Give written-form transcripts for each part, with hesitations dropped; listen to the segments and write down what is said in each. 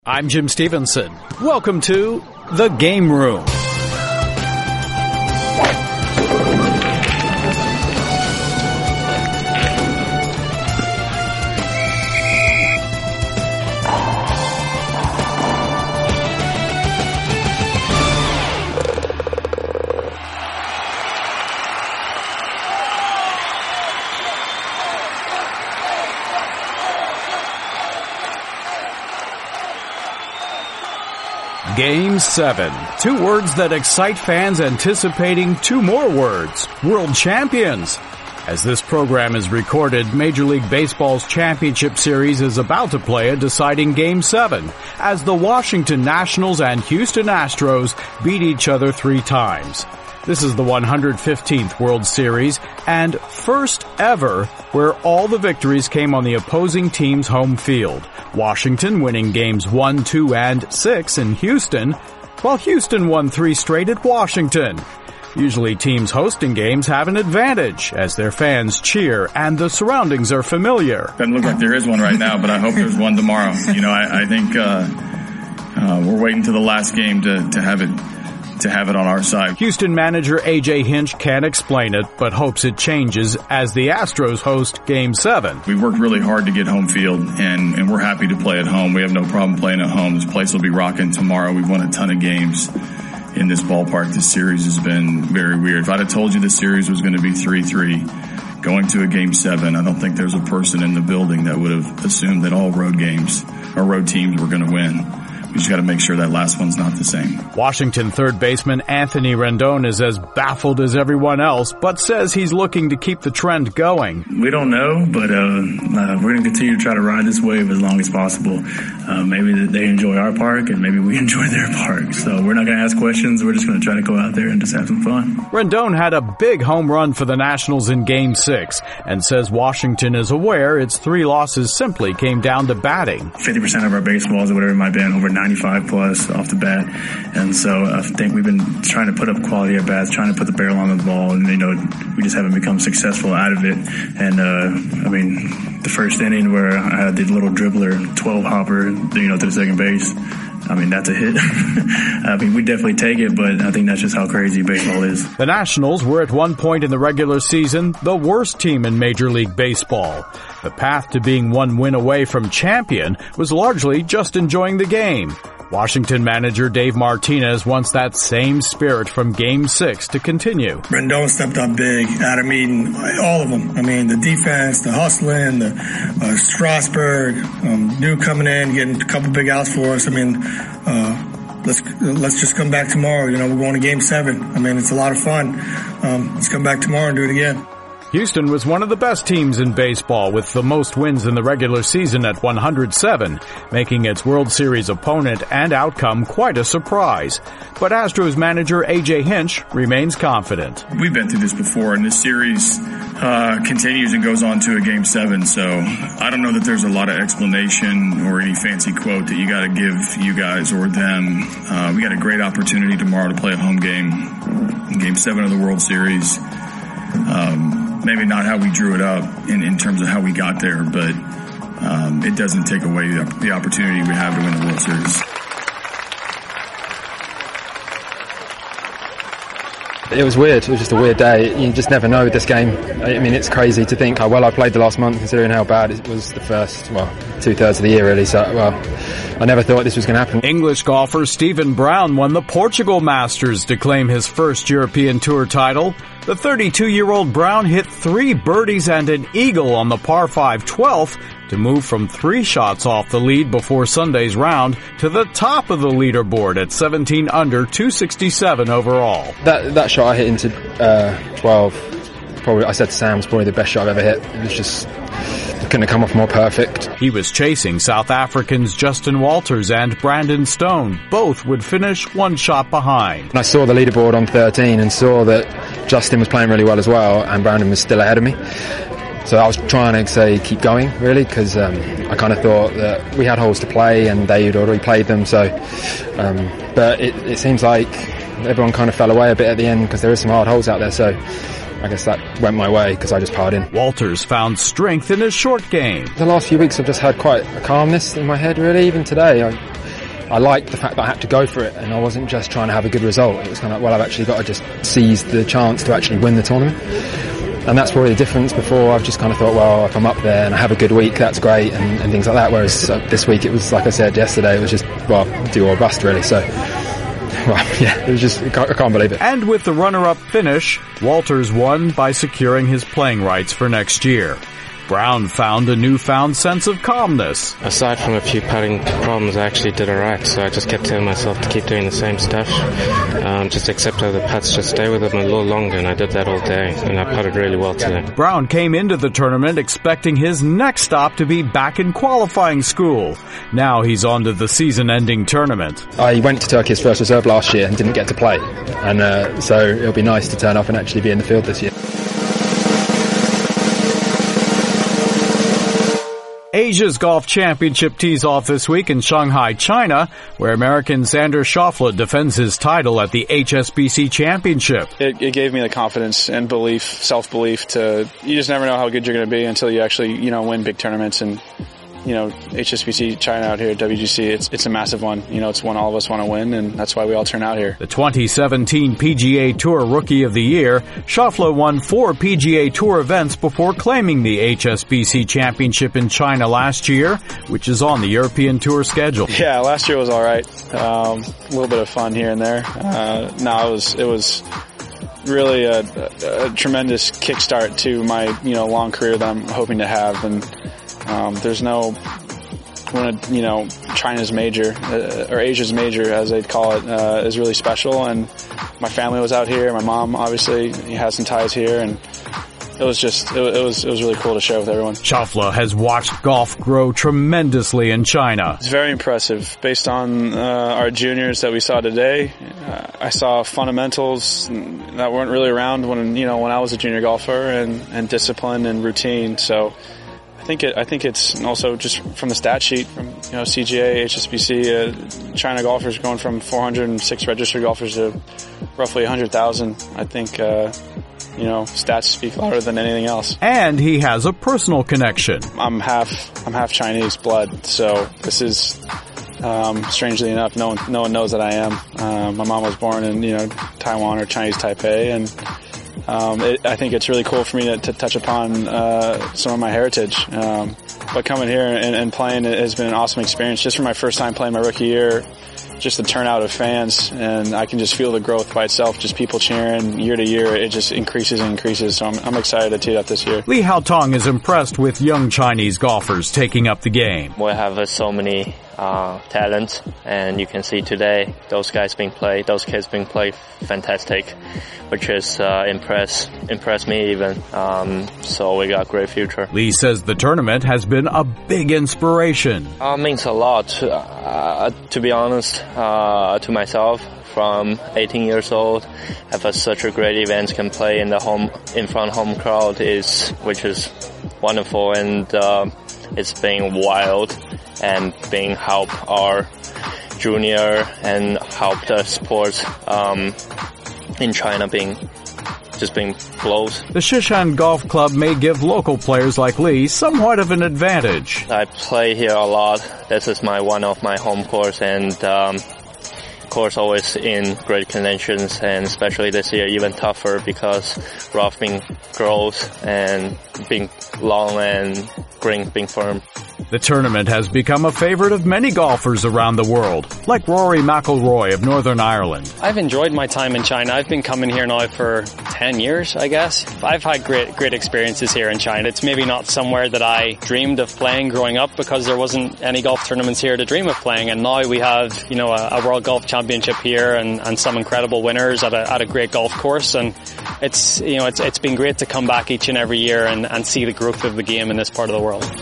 I'm Jim Stevenson. Welcome to The Game Room. Game 7. Two words that excite fans anticipating two more words. World champions. As this program is recorded, Major League Baseball's championship series is about to play a deciding Game 7 as the Washington Nationals and Houston Astros beat each other 3 times. This is the 115th World Series and first ever where all the victories came on the opposing team's home field. Washington winning games 1, 2, and 6 in Houston, while Houston won 3 straight at Washington. Usually teams hosting games have an advantage as their fans cheer and the surroundings are familiar. Doesn't look like there is one right now, but I hope there's one tomorrow. You know, I think we're waiting to the last game to have it on our side. Houston manager A.J. Hinch can't explain it, but hopes it changes as the Astros host Game 7. We worked really hard to get home field, and we're happy to play at home. We have no problem playing at home. This place will be rocking tomorrow. We've won a ton of games in this ballpark. This series has been very weird. If I'd have told you the series was going to be 3-3 going to a Game 7, I don't think there's a person in the building that would have assumed that all road games or road teams were going to win. We just got to make sure that last one's not the same. Washington third baseman Anthony Rendon is as baffled as everyone else, but says he's looking to keep the trend going. We don't know, but we're going to continue to try to ride this wave as long as possible. Maybe they enjoy our park, and maybe we enjoy their park. So we're not going to ask questions. We're just going to try to go out there and just have some fun. Rendon had a big home run for the Nationals in Game 6 and says Washington is aware its 3 losses simply came down to batting. 50% of our baseballs or whatever it might be, over 95 plus off the bat. And so I think we've been trying to put up quality at bats, trying to put the barrel on the ball, and, you know, we just haven't become successful out of it. And, I mean, the first inning where I did a little dribbler, 12 hopper, you know, to the second base, I mean, that's a hit. I mean, we definitely take it, but I think that's just how crazy baseball is. The Nationals were at one point in the regular season the worst team in Major League Baseball. The path to being one win away from champion was largely just enjoying the game. Washington manager Dave Martinez wants that same spirit from Game 6 to continue. Rendon stepped up big. Adam Eaton, all of them. I mean, the defense, the hustling, the Strasburg, new coming in, getting a couple big outs for us. I mean, let's just come back tomorrow. You know, we're going to Game 7. I mean, it's a lot of fun. Let's come back tomorrow and do it again. Houston was one of the best teams in baseball with the most wins in the regular season at 107, making its World Series opponent and outcome quite a surprise. But Astros manager A.J. Hinch remains confident. We've been through this before, and this series continues and goes on to a Game 7, so I don't know that there's a lot of explanation or any fancy quote that you got to give you guys or them. We got a great opportunity tomorrow to play a home game, Game 7 of the World Series. Maybe not how we drew it up in terms of how we got there, but it doesn't take away the opportunity we have to win the World Series. It was weird. It was just a weird day. You just never know with this game. I mean, it's crazy to think how well I played the last month, considering how bad it was the first, 2/3 of the year, really. So, I never thought this was going to happen. English golfer Stephen Brown won the Portugal Masters to claim his first European Tour title. The 32-year-old Brown hit 3 birdies and an eagle on the par 5 12th to move from 3 shots off the lead before Sunday's round to the top of the leaderboard at 17 under, 267 overall. That shot I hit into 12, probably, I said to Sam, was probably the best shot I've ever hit. It was just, it couldn't have come off more perfect. He was chasing South Africans Justin Walters and Brandon Stone. Both would finish 1 shot behind. And I saw the leaderboard on 13 and saw that Justin was playing really well as well, and Brandon was still ahead of me. So I was trying to say keep going, really, because I kind of thought that we had holes to play and they had already played them. So, but it seems like everyone kind of fell away a bit at the end because there is some hard holes out there. So I guess that went my way because I just parred in. Walters found strength in his short game. The last few weeks I've just had quite a calmness in my head, really. Even today, I liked the fact that I had to go for it, and I wasn't just trying to have a good result. It was kind of, well, I've actually got to just seize the chance to actually win the tournament. And that's probably the difference. Before, I've just kind of thought, well, if I'm up there and I have a good week, that's great, and things like that. Whereas this week, it was, like I said yesterday, it was just, well, do or bust, really. So, well, yeah, it was just, I can't believe it. And with the runner-up finish, Walters won by securing his playing rights for next year. Brown found a newfound sense of calmness. Aside from a few putting problems, I actually did alright, so I just kept telling myself to keep doing the same stuff. Just accept how the putts, just stay with them a little longer, and I did that all day, and I putted really well today. Brown came into the tournament expecting his next stop to be back in qualifying school. Now he's on to the season-ending tournament. I went to Turkey as first reserve last year and didn't get to play, and so it'll be nice to turn up and actually be in the field this year. Asia's Golf Championship tees off this week in Shanghai, China, where American Xander Schauffele defends his title at the HSBC Championship. It gave me the confidence and belief, self-belief you just never know how good you're going to be until you actually, win big tournaments. And, HSBC China out here at WGC, it's a massive one. It's one all of us want to win, and that's why we all turn out here. The 2017 PGA Tour Rookie of the Year, Schauffele won 4 PGA Tour events before claiming the HSBC Championship in China last year, which is on the European Tour schedule. Yeah, last year was all right. A little bit of fun here and there. It was really a tremendous kickstart to my long career that I'm hoping to have. And there's no, China's major, or Asia's major, as they'd call it, is really special. And my family was out here. My mom, obviously, has some ties here, and it was really cool to share with everyone. Schauffele has watched golf grow tremendously in China. It's very impressive. Based on our juniors that we saw today, I saw fundamentals that weren't really around when I was a junior golfer, and discipline and routine. So I think it's also just from the stat sheet from CGA, HSBC, China golfers going from 406 registered golfers to roughly 100,000. I think stats speak louder than anything else. And he has a personal connection. I'm half Chinese blood, so this is strangely enough, no one knows that I am. My mom was born in Taiwan or Chinese Taipei, and I think it's really cool for me to touch upon some of my heritage. But coming here and playing has been an awesome experience. Just for my first time playing my rookie year, just the turnout of fans, and I can just feel the growth by itself. Just people cheering year to year, it just increases and increases. So I'm excited to tee it up this year. Li Haotong is impressed with young Chinese golfers taking up the game. We have so many talent, and you can see today those kids being played fantastic, which is impressed me even. So we got a great future. Lee says the tournament has been a big inspiration. Means a lot, to be honest, to myself. From 18 years old, have such a great event, can play in front home crowd which is wonderful, and it's been wild, and being help our junior and help the sports in China being close. The Shishan Golf Club may give local players like Lee somewhat of an advantage. I play here a lot. This is one of my home course, and course always in great conditions, and especially this year even tougher because rough being gross and being long and green being firm. The tournament has become a favorite of many golfers around the world, like Rory McIlroy of Northern Ireland. I've enjoyed my time in China. I've been coming here now for 10 years, I guess. I've had great experiences here in China. It's maybe not somewhere that I dreamed of playing growing up because there wasn't any golf tournaments here to dream of playing. And now we have, a World Golf Championship here and some incredible winners at a great golf course. And it's been great to come back each and every year and see the growth of the game in this part of the world.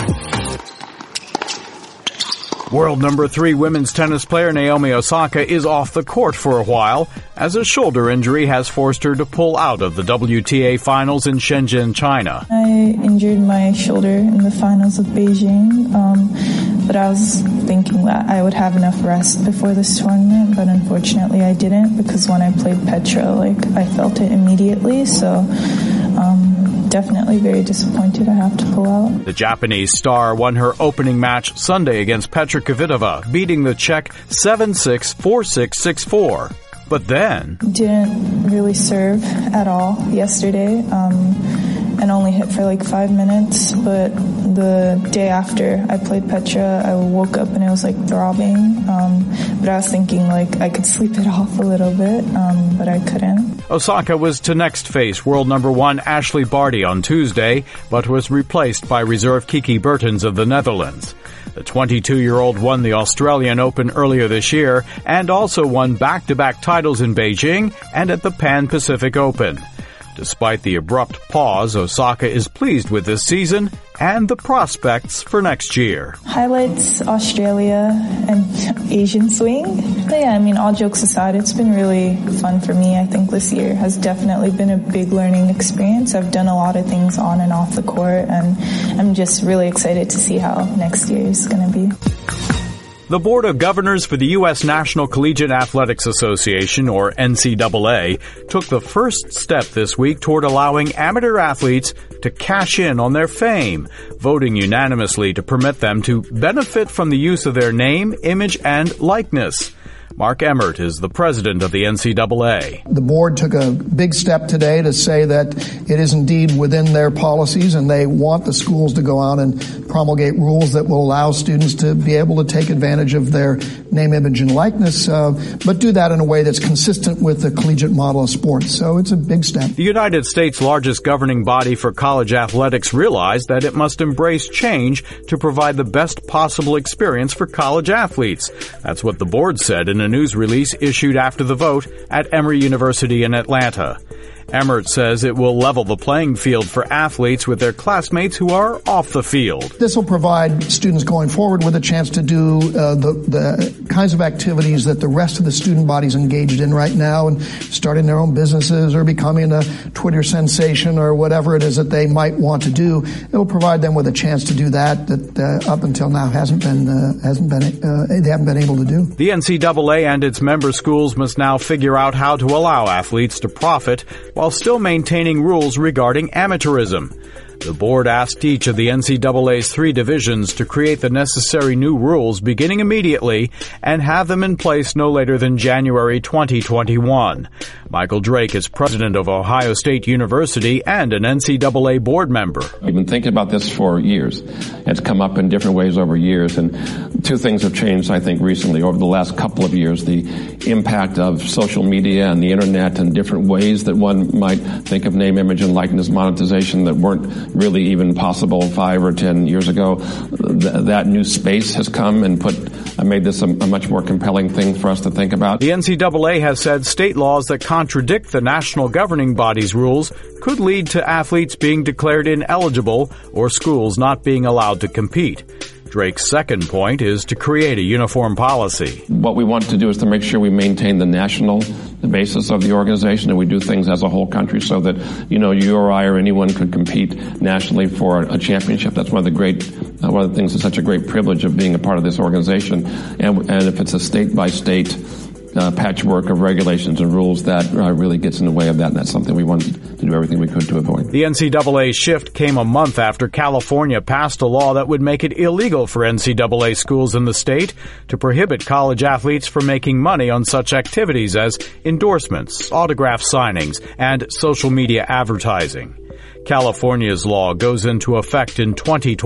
World number 3 women's tennis player Naomi Osaka is off the court for a while, as a shoulder injury has forced her to pull out of the WTA finals in Shenzhen, China. I injured my shoulder in the finals of Beijing, but I was thinking that I would have enough rest before this tournament, but unfortunately I didn't, because when I played Petra, I felt it immediately, so definitely very disappointed I have to pull out. The Japanese star won her opening match Sunday against Petra Kvitova, beating the Czech 7-6, 4-6, 6-4. But then didn't really serve at all yesterday, and only hit for like 5 minutes. But the day after I played Petra, I woke up and it was like throbbing. But I was thinking like I could sleep it off a little bit, but I couldn't. Osaka was to next face world number 1 Ashley Barty on Tuesday, but was replaced by reserve Kiki Bertens of the Netherlands. The 22-year-old won the Australian Open earlier this year and also won back-to-back titles in Beijing and at the Pan Pacific Open. Despite the abrupt pause, Osaka is pleased with this season and the prospects for next year. Highlights Australia and Asian swing. But yeah, I mean, all jokes aside, it's been really fun for me. I think this year has definitely been a big learning experience. I've done a lot of things on and off the court, and I'm just really excited to see how next year is going to be. The Board of Governors for the U.S. National Collegiate Athletics Association, or NCAA, took the first step this week toward allowing amateur athletes to cash in on their fame, voting unanimously to permit them to benefit from the use of their name, image, and likeness. Mark Emmert is the president of the NCAA. The board took a big step today to say that it is indeed within their policies, and they want the schools to go out and promulgate rules that will allow students to be able to take advantage of their name, image, and likeness, but do that in a way that's consistent with the collegiate model of sports. So it's a big step. The United States' largest governing body for college athletics realized that it must embrace change to provide the best possible experience for college athletes. That's what the board said in a news release issued after the vote at Emory University in Atlanta. Emmert says it will level the playing field for athletes with their classmates who are off the field. This will provide students going forward with a chance to do the kinds of activities that the rest of the student body is engaged in right now, and starting their own businesses or becoming a Twitter sensation or whatever it is that they might want to do. It will provide them with a chance to do that up until now they haven't been able to do. The NCAA and its member schools must now figure out how to allow athletes to profit while still maintaining rules regarding amateurism. The board asked each of the NCAA's 3 divisions to create the necessary new rules beginning immediately and have them in place no later than January 2021. Michael Drake is president of Ohio State University and an NCAA board member. We've been thinking about this for years. It's come up in different ways over years, and 2 things have changed, I think, recently over the last couple of years. The impact of social media and the internet and different ways that one might think of name, image, and likeness monetization that weren't really even possible 5 or 10 years ago. That new space has come and made this a much more compelling thing for us to think about. The NCAA has said state laws that contradict the national governing body's rules could lead to athletes being declared ineligible or schools not being allowed to compete. Drake's second point is to create a uniform policy. What we want to do is to make sure we maintain the national basis of the organization and we do things as a whole country so that, you or I or anyone could compete nationally for a championship. That's one of the things that's such a great privilege of being a part of this organization. And if it's a state-by-state patchwork of regulations and rules, that really gets in the way of that, and that's something we wanted to do everything we could to avoid. The NCAA shift came a month after California passed a law that would make it illegal for NCAA schools in the state to prohibit college athletes from making money on such activities as endorsements, autograph signings, and social media advertising. California's law goes into effect in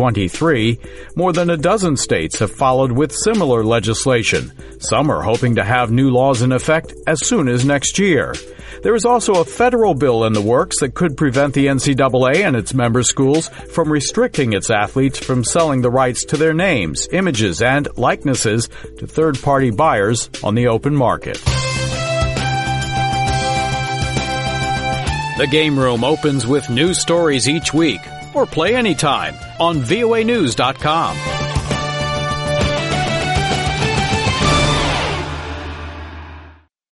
2023. More than a dozen states have followed with similar legislation. Some are hoping to have new laws in effect as soon as next year. There is also a federal bill in the works that could prevent the NCAA and its member schools from restricting its athletes from selling the rights to their names, images, and likenesses to third-party buyers on the open market. The Game Room opens with new stories each week, or play anytime on voanews.com.